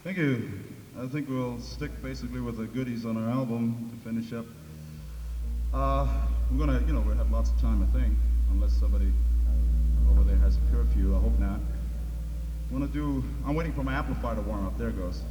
Thank you. I think we'll stick basically with the goodies on our album to finish up. Uh, we're gonna, we'll have lots of time, I think, unless somebody over there has a curfew. I hope not. I'm waiting for my amplifier to warm up. There it goes.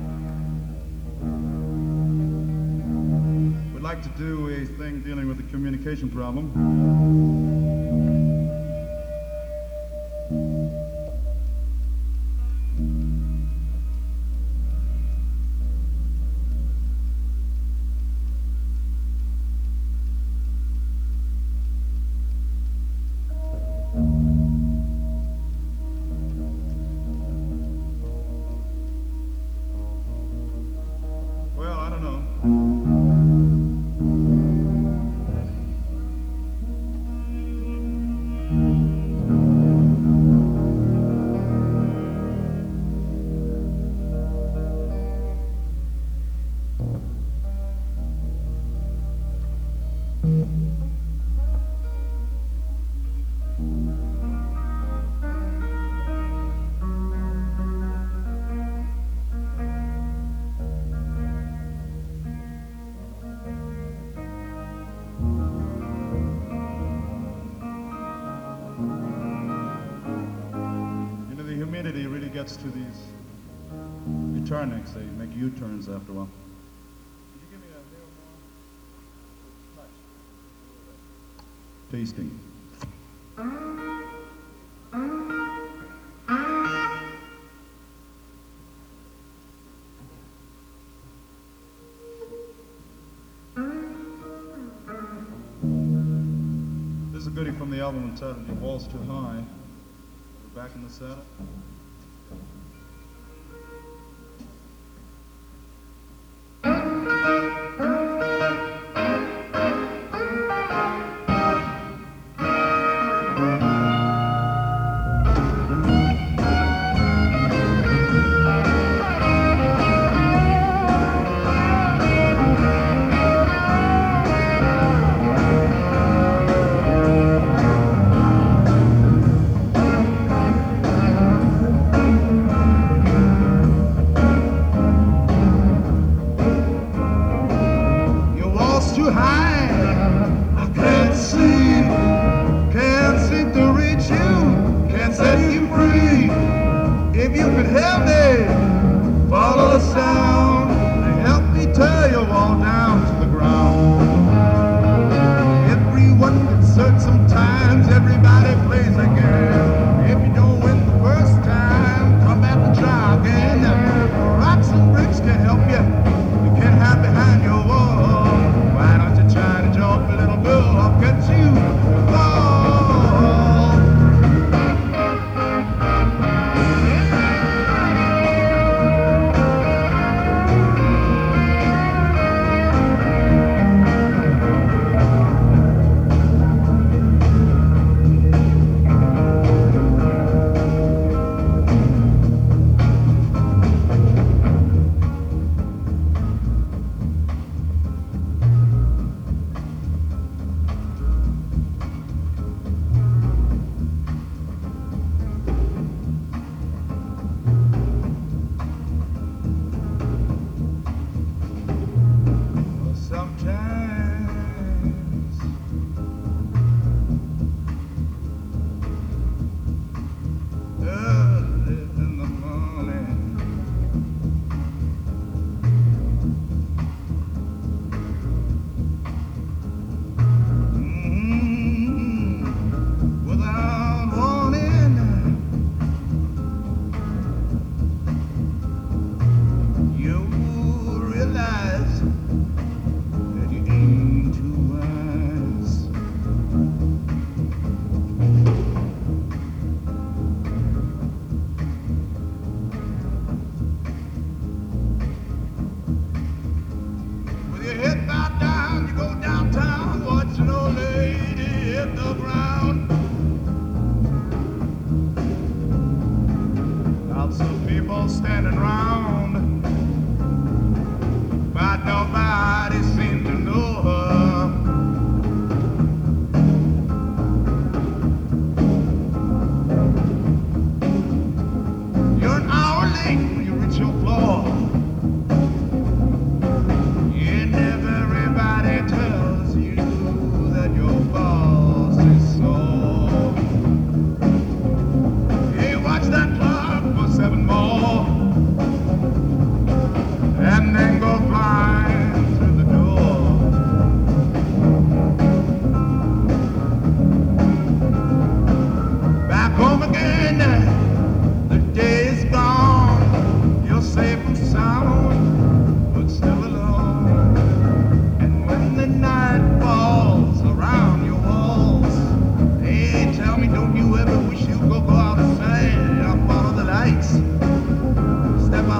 We'd like to do a thing dealing with the communication problem. Well, I don't know. The humidity really gets to these Eternics. They make U-turns after a while. Could you give me a little more touch? Tasting. This is a goodie from the album entitled "Your Ball's Too High." We're back in the saddle.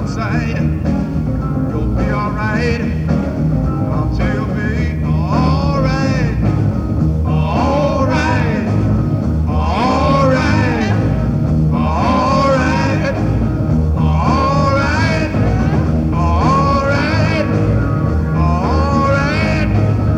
outside. You'll be alright. I'll tell you'll be alright. Alright. Alright. Alright. Alright. Alright. Alright.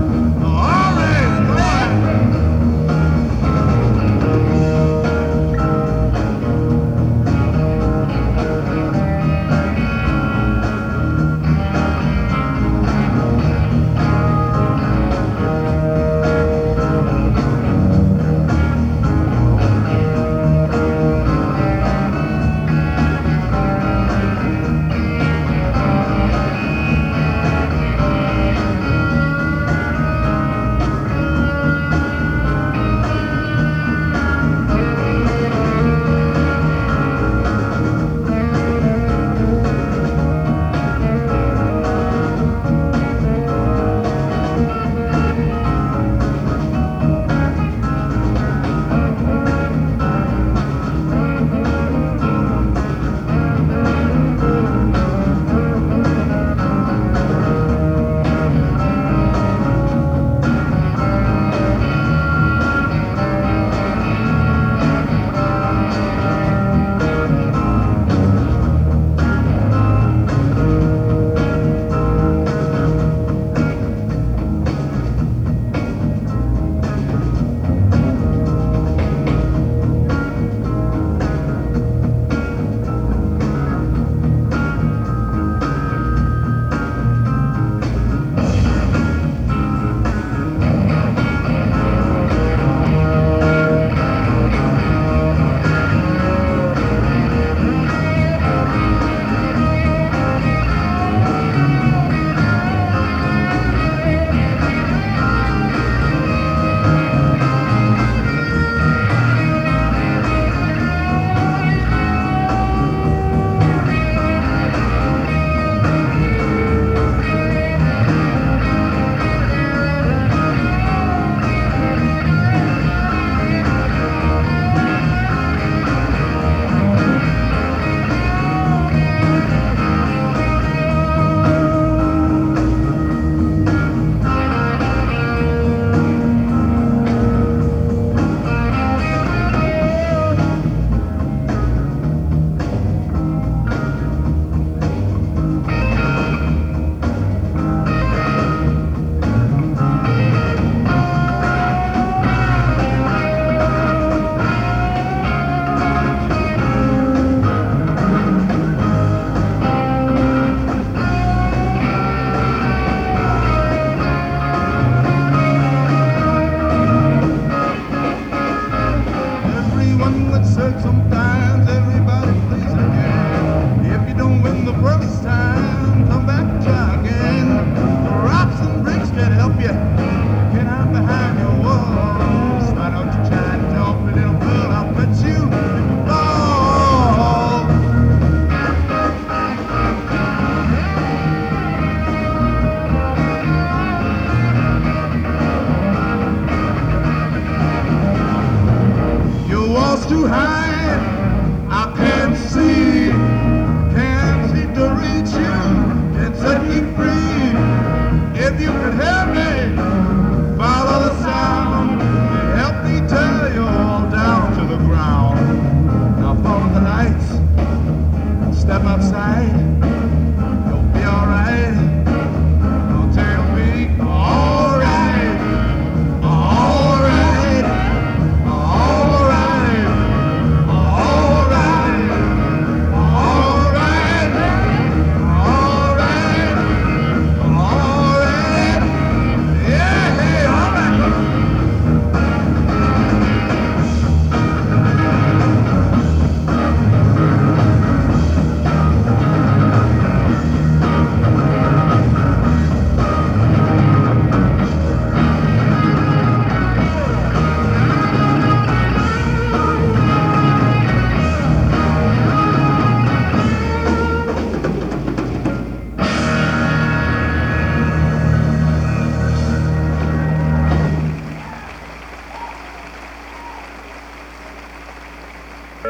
Sometimes everybody plays a game. If you don't win the first time, come back and try again. The rocks and bricks can help you.